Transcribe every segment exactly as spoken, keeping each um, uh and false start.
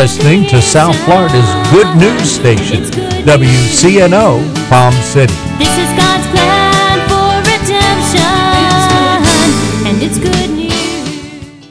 listening to South Florida's Good News Station, W C N O, Palm City. This is God's plan for redemption, and it's good news.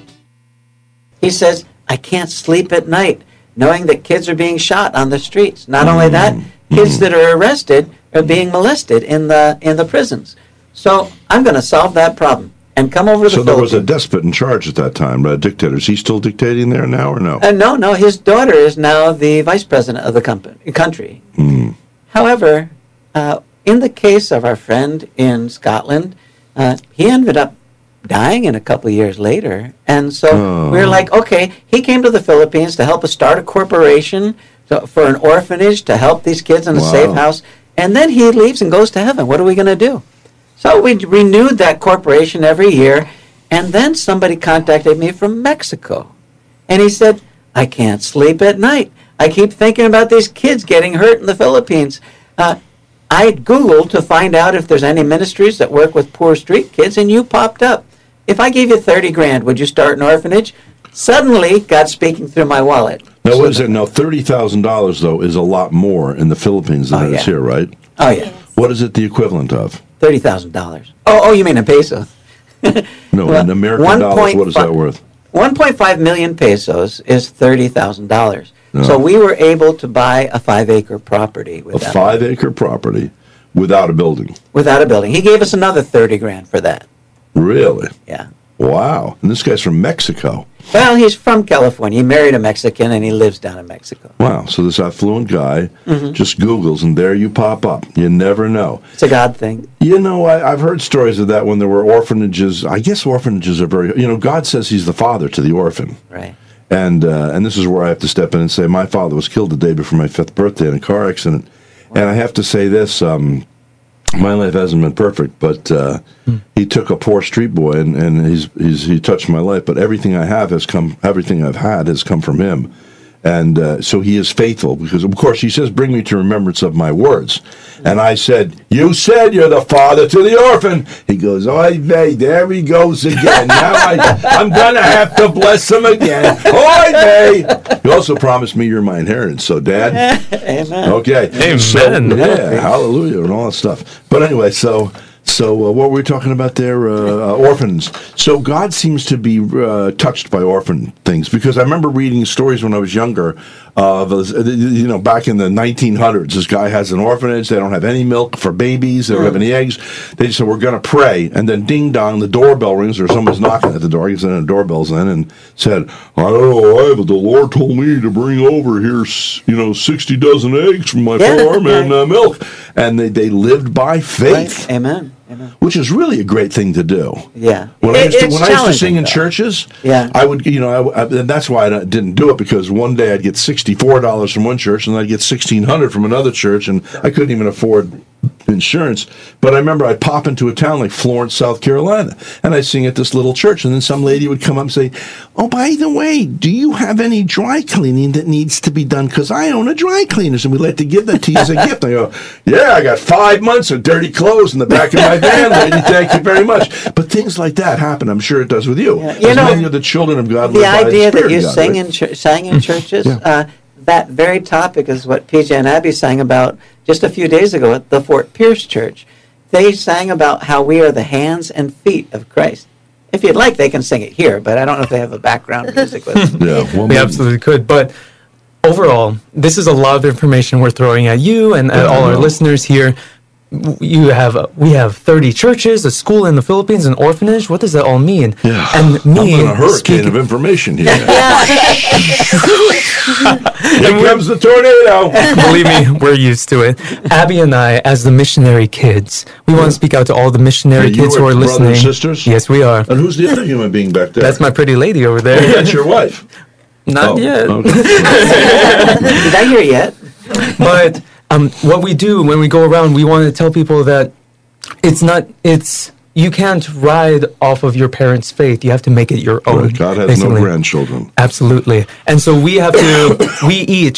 He says, I can't sleep at night knowing that kids are being shot on the streets. Not only that, kids that are arrested are being molested in the in the prisons. So I'm going to solve that problem and come over to So the there was a Philippines. despot in charge at that time, a dictator. Is he still dictating there now or no? Uh, no, no, his daughter is now the vice president of the company, country. Mm. However, uh, in the case of our friend in Scotland, uh, he ended up dying in a couple of years later. And so Oh. we were like, okay, he came to the Philippines to help us start a corporation to, for an orphanage to help these kids in a Wow. safe house. And then he leaves and goes to heaven. What are we going to do? So we renewed that corporation every year. And then somebody contacted me from Mexico. And he said, I can't sleep at night. I keep thinking about these kids getting hurt in the Philippines. Uh, I Googled to find out if there's any ministries that work with poor street kids, and you popped up. If I gave you thirty grand, would you start an orphanage? Suddenly, God's speaking through my wallet. Now, So what is the- it? Now, thirty thousand dollars, though, is a lot more in the Philippines than Oh, it is yeah. here, right? Oh, yeah, What is it the equivalent of? thirty thousand dollars. Oh, oh, you mean in pesos? No, Well, in American one dollars, point what is fi- that worth? one point five million pesos is thirty thousand dollars. Yeah. So we were able to buy a five-acre property with A that, five-acre property without a building. without a building. He gave us another thirty grand for that. Really? Yeah. Wow. And this guy's from Mexico. Well, he's from California. He married a Mexican, and he lives down in Mexico. Wow. So this affluent guy Mm-hmm. just Googles, and there you pop up. You never know. It's a God thing. You know, I, I've heard stories of that when there were orphanages. I guess orphanages are very, you know, God says he's the father to the orphan. Right. And uh, and this is where I have to step in and say, my father was killed the day before my fifth birthday in a car accident. And I have to say this, um, my life hasn't been perfect, but uh, he took a poor street boy and, and he's, he's he touched my life. But everything I have has come, everything I've had has come from him. And uh, so he is faithful because, of course, he says, bring me to remembrance of my words. And I said, you said you're the father to the orphan. He goes, oy vey, there he goes again. Now I, I'm going to have to bless him again. Oy vey. You also promised me you're my inheritance. So, Dad, Amen. okay. Amen. So, yeah, hallelujah and all that stuff. But anyway, so... So uh, what were we talking about there? Uh, uh, orphans. So God seems to be uh, touched by orphan things because I remember reading stories when I was younger of, uh, you know, back in the nineteen hundreds, this guy has an orphanage. They don't have any milk for babies. They don't have any eggs. They just said, we're going to pray. And then ding dong, the doorbell rings or someone's knocking at the door. He said, the doorbell's in and said, I don't know, but the Lord told me to bring over here, s- you know, sixty dozen eggs from my Yeah, farm and right. uh, milk. And they, they lived by faith. Right. Amen. Amen. Which is really a great thing to do. Yeah. When, I, It- used to, it's when I used to challenging, sing in though. churches, Yeah. I would, you know, I, I, and that's why I didn't do it because one day I'd get sixty-four dollars from one church and I'd get sixteen hundred dollars from another church, and I couldn't even afford insurance. But I remember I'd pop into a town like Florence, South Carolina, and I'd sing at this little church, and then some lady would come up and say, oh, by the way, do you have any dry cleaning that needs to be done? Because I own a dry cleaners, and we'd like to give that to you as a gift. I go, yeah, I got five months of dirty clothes in the back of my van, lady. Thank you very much. But things like that happen. I'm sure it does with you. Yeah. You As know, many of the children of God The live by idea the Spirit that you of God, sing right? in chur- sang in churches, Yeah. uh, that very topic is what P J and Abby sang about just a few days ago at the Fort Pierce Church. They sang about how we are the hands and feet of Christ. If you'd like, they can sing it here, but I don't know if they have a background music with them. Yeah, well, We absolutely could. But overall, this is a lot of information we're throwing at you and at Yeah, all I our know. listeners here. You have uh, we have thirty churches, a school in the Philippines, an orphanage. What does that all mean? Yeah. And me I'm in a hurricane speaking- of information here. Here comes the tornado. Believe me, we're used to it. Abby and I, as the missionary kids, we want to speak out to all the missionary And you kids who are are brothers and listening. sisters? Yes, we are. And who's the other human being back there? That's my pretty lady over there. That's your wife. Not Oh, yet. okay. Did I hear yet? But um, what we do when we go around, we want to tell people that it's not, it's, you can't ride off of your parents' faith. You have to make it your own. Right, God has basically. no grandchildren. Absolutely. And so we have to, we each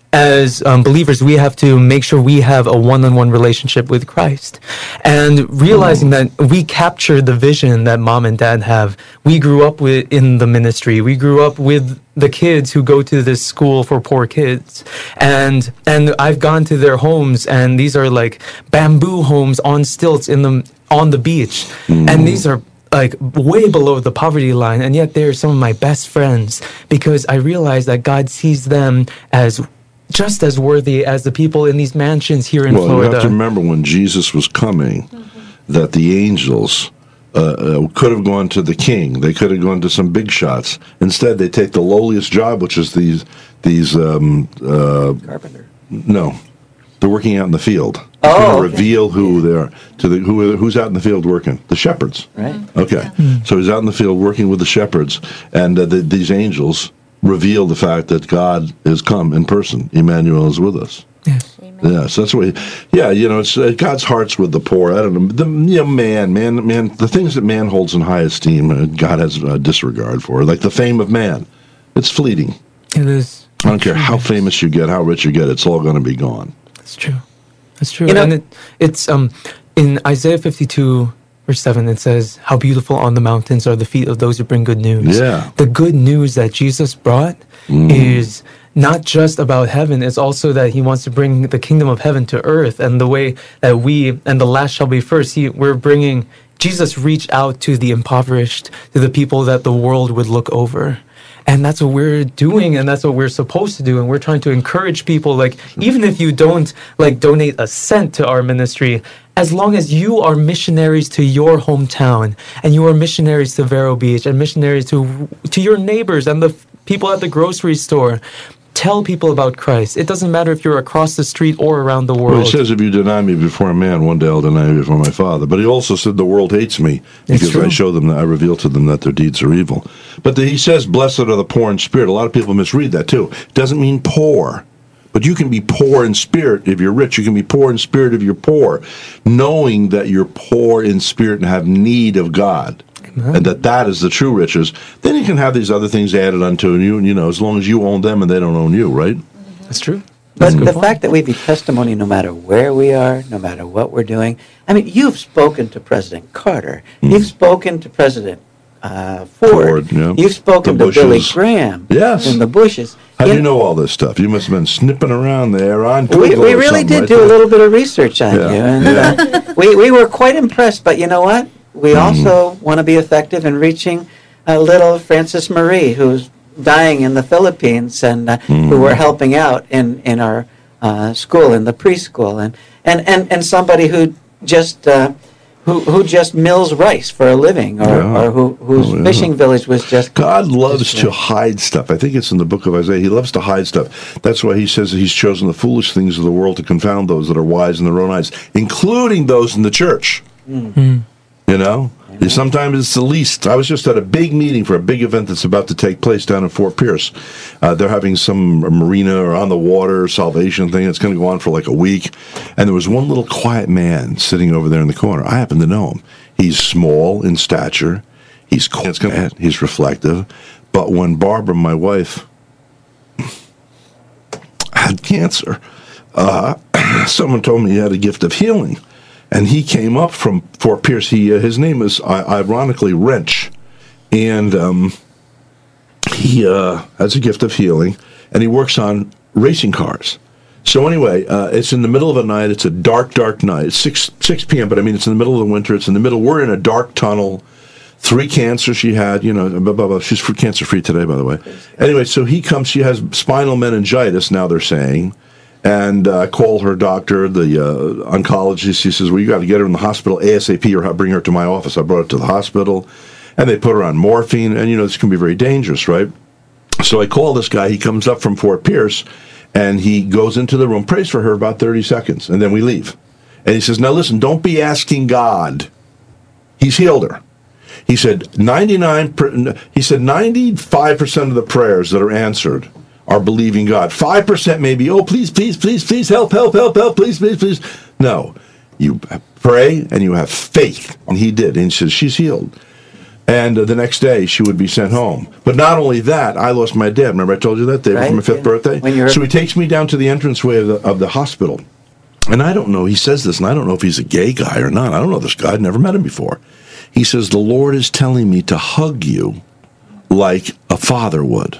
as um, believers, we have to make sure we have a one-on-one relationship with Christ. And realizing that we capture the vision that mom and dad have. We grew up with in the ministry. We grew up with the kids who go to this school for poor kids. And and I've gone to their homes, and these are like bamboo homes on stilts in the on the beach. And these are like way below the poverty line, and yet they're some of my best friends because I realize that God sees them as just as worthy as the people in these mansions here in well, Florida. you have to remember when Jesus was coming, mm-hmm. that the angels uh, uh, could have gone to the king. They could have gone to some big shots. Instead, they take the lowliest job, which is these these um, uh, Carpenter. No, they're working out in the field. Oh, to okay. reveal who they are to the who who's out in the field working. The shepherds. Right. Okay, so he's out in the field working with the shepherds, and uh, the, these angels reveal the fact that God has come in person. Emmanuel is with us. Yes. Yes, that's what. He, yeah, you know, it's uh, God's heart's with the poor. I don't know, the you know, man, man, man. The things that man holds in high esteem, uh, God has uh, disregard for, like the fame of man. It's fleeting. It is. I don't care how famous you get, how rich you get. It's all going to be gone. That's true. That's true. You know- and it, it's um in Isaiah fifty-two. Verse seven, it says, "How beautiful on the mountains are the feet of those who bring good news." Yeah. The good news that Jesus brought Mm. is not just about heaven. It's also that he wants to bring the kingdom of heaven to earth. And the way that we, and the last shall be first, he, we're bringing, Jesus reached out to the impoverished, to the people that the world would look over. And that's what we're doing, and that's what we're supposed to do. And we're trying to encourage people, like, even if you don't, like, donate a cent to our ministry, as long as you are missionaries to your hometown, and you are missionaries to Vero Beach, and missionaries to to your neighbors and the f- people at the grocery store, tell people about Christ. It doesn't matter if you're across the street or around the world. Well, he says, if you deny me before a man, one day I'll deny you before my Father. But he also said the world hates me because true. I show them that I reveal to them that their deeds are evil. But the, he says, blessed are the poor in spirit. A lot of people misread that too. It doesn't mean poor. But you can be poor in spirit if you're rich. You can be poor in spirit if you're poor, knowing that you're poor in spirit and have need of God. Amen. And that that is the true riches. Then you can have these other things added unto you, and you know, as long as you own them and they don't own you, right? That's true. But That's a good the point. fact that we be testimony no matter where we are, no matter what we're doing. I mean, you've spoken to President Carter. You've spoken to President uh, Ford. Ford, yeah. You've spoken The to Billy Bushes. Graham. Yes. And the Bushes. How do You you know all this stuff? You must have been snipping around there on We, Google we or really something, did right do there. a little bit of research on Yeah. you, and uh, we, we were quite impressed. But you know what? We also want to be effective in reaching uh, little Frances Marie, who's dying in the Philippines, and uh, who we're helping out in in our uh, school, in the preschool, and and, and, and somebody who just uh, who who just mills rice for a living, or, Yeah. or who whose Oh, yeah. fishing village was just God loves to destroyed. hide stuff. I think it's in the book of Isaiah. He loves to hide stuff. That's why he says that he's chosen the foolish things of the world to confound those that are wise in their own eyes, including those in the church. You know? Sometimes it's the least. I was just at a big meeting for a big event that's about to take place down in Fort Pierce. Uh, they're having some marina or on the water salvation thing. It's going to go on for like a week. And there was one little quiet man sitting over there in the corner. I happen to know him. He's small in stature. He's quiet. He's reflective. But when Barbara, my wife, had cancer, uh, someone told me he had a gift of healing. And he came up from Fort Pierce. He, uh, his name is, uh, ironically, Wrench. And um, he uh, has a gift of healing, and he works on racing cars. So anyway, uh, it's in the middle of the night. It's a dark, dark night. It's six, six p.m., but I mean, it's in the middle of the winter. It's in the middle. We're in a dark tunnel. Three cancers she had, you know, blah, blah, blah. She's cancer-free today, by the way. Anyway, so he comes. She has spinal meningitis, now they're saying. And uh, call her doctor, the uh, oncologist. He says, well, you got to get her in the hospital ASAP or bring her to my office. I brought her to the hospital, and they put her on morphine. And, you know, this can be very dangerous, right? So I call this guy. He comes up from Fort Pierce, and he goes into the room, prays for her about thirty seconds, and then we leave. And he says, now, listen, don't be asking God. He's healed her. He said, ninety-nine. Per, he said, ninety-five percent of the prayers that are answered are believing God. Five percent maybe, oh, please, please, please, please, help, help, help, help, please, please, please. No, you pray and you have faith. And he did. And he says, she's healed. And uh, the next day, she would be sent home. But not only that, I lost my dad. Remember I told you that day Right, for my fifth yeah. birthday? When you're- So he takes me down to the entranceway of the, of the hospital. And I don't know, he says this, and I don't know if he's a gay guy or not. I don't know this guy. I'd never met him before. He says, the Lord is telling me to hug you like a father would.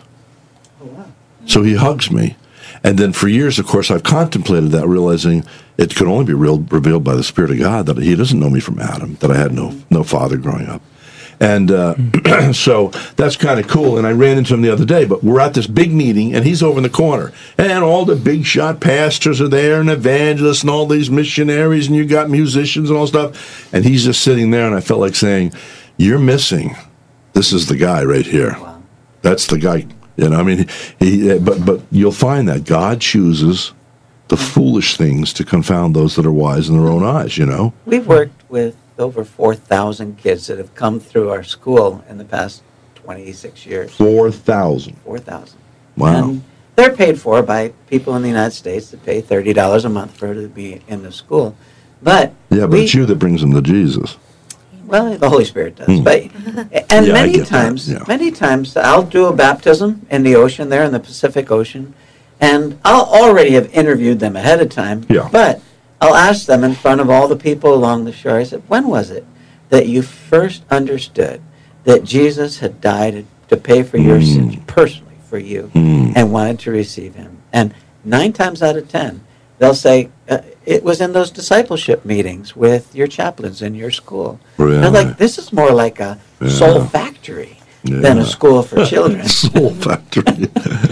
So he hugs me. And then for years, of course, I've contemplated that, realizing it could only be real, revealed by the Spirit of God, that he doesn't know me from Adam, that I had no, no father growing up. And uh, so that's kind of cool. And I ran into him the other day, but we're at this big meeting, and he's over in the corner. And all the big shot pastors are there, and evangelists, and all these missionaries, and you got musicians and all stuff. And he's just sitting there, and I felt like saying, you're missing. This is the guy right here. Wow. That's the guy. You know, I mean, he, but but you'll find that God chooses the foolish things to confound those that are wise in their own eyes, you know? We've worked with over four thousand kids that have come through our school in the past twenty-six years. four thousand. four thousand. Wow. And they're paid for by people in the United States that pay thirty dollars a month for to be in the school. But Yeah, but we, it's you that brings them to Jesus. well, the Holy Spirit does. Hmm. But and Yeah, I many get that, times, yeah. many times, I'll do a baptism in the ocean there in the Pacific Ocean, and I'll already have interviewed them ahead of time. Yeah. But I'll ask them in front of all the people along the shore. I said, "When was it that you first understood that Jesus had died to pay for your Mm. sins personally for you, Mm. and wanted to receive Him?" And nine times out of ten, they'll say, uh, it was in those discipleship meetings with your chaplains in your school. Really? They're like, this is more like a Yeah. soul factory than Yeah. a school for children. Soul Factory.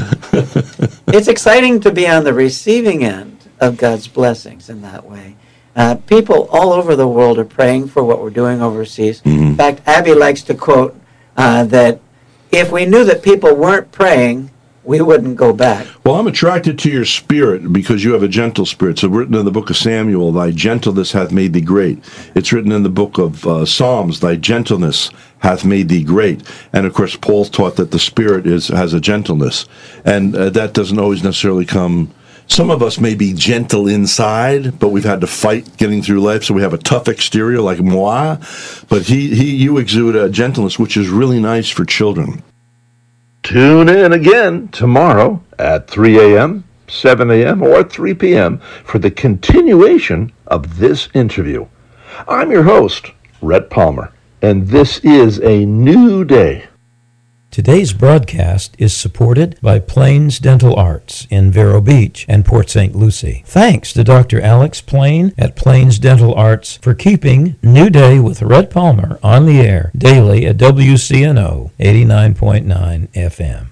It's exciting to be on the receiving end of God's blessings in that way. Uh, people all over the world are praying for what we're doing overseas. Mhm. In fact, Abby likes to quote uh, that if we knew that people weren't praying, we wouldn't go back. Well, I'm attracted to your spirit because you have a gentle spirit. So written in the book of Samuel, thy gentleness hath made thee great. It's written in the book of uh, Psalms, thy gentleness hath made thee great. And of course, Paul taught that the spirit is has a gentleness. And uh, that doesn't always necessarily come. Some of us may be gentle inside, but we've had to fight getting through life, so we have a tough exterior like moi. But he, he, you exude a gentleness, which is really nice for children. Tune in again tomorrow at three a.m., seven a.m., or three p.m. for the continuation of this interview. I'm your host, Rhett Palmer, and this is a new day. Today's broadcast is supported by Plains Dental Arts in Vero Beach and Port Saint Lucie. Thanks to Doctor Alex Plain at Plains Dental Arts for keeping New Day with Rhett Palmer on the air daily at W C N O eighty-nine point nine F M.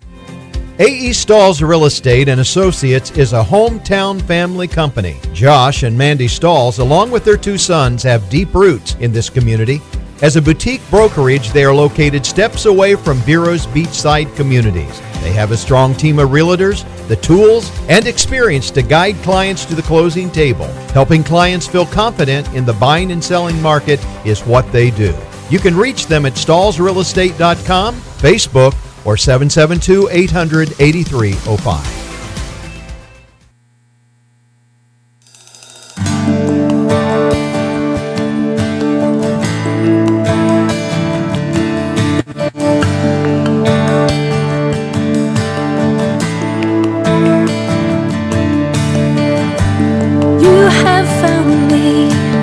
A E. Stalls Real Estate and Associates is a hometown family company. Josh and Mandy Stalls, along with their two sons, have deep roots in this community. As a boutique brokerage, they are located steps away from Vero's beachside communities. They have a strong team of realtors, the tools, and experience to guide clients to the closing table. Helping clients feel confident in the buying and selling market is what they do. You can reach them at stalls real estate dot com, Facebook, or seven seven two, eight hundred, eighty-three oh five. You have found me